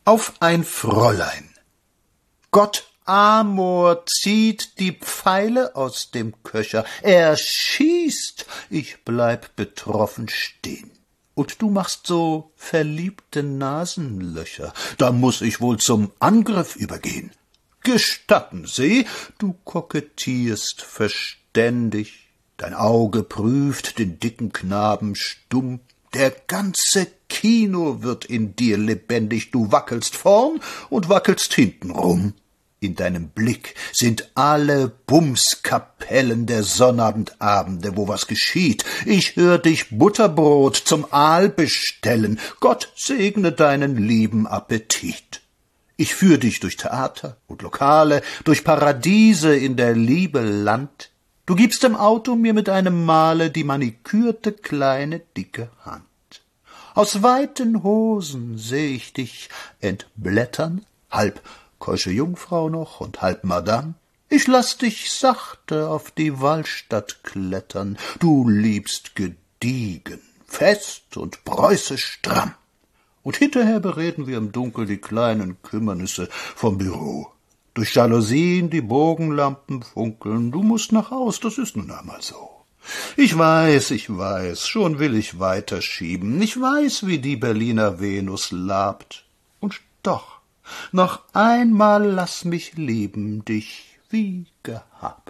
Auf ein Fräulein. Gott Amor zieht die Pfeile aus dem Köcher. Er schießt, ich bleib betroffen stehn. Und du machst so verliebte Nasenlöcher. Da muß ich wohl zum Angriff übergehen. Gestatten Sie, du kokettierst verständig. Dein Auge prüft den dicken Knaben stumm. Der ganze Kino wird in dir lebendig. Du wackelst vorn und wackelst hinten rum. In deinem Blick sind alle Bumskapellen der Sonnabendabende, wo was geschieht. Ich hör dich Butterbrot zum Aal bestellen. Gott segne deinen lieben Appetit. Ich führ dich durch Theater und Lokale, durch Paradiese in der Liebe Land. Du gibst im Auto mir mit einem Male die manikürte kleine dicke Hand. Aus weiten Hosen seh ich dich entblättern, halb keusche Jungfrau noch und halb Madame. Ich lass dich sachte auf die Wallstatt klettern. Du liebst gediegen, fest und preußisch stramm. Und hinterher bereden wir im Dunkel die kleinen Kümmernisse vom Büro. Durch Jalousien die Bogenlampen funkeln. Du mußt nach Haus, das ist nun einmal so. Ich weiß, schon will ich weiterschieben. Ich weiß, wie die Berliner Venus labt. Und doch, noch einmal lass mich lieben dich wie gehabt.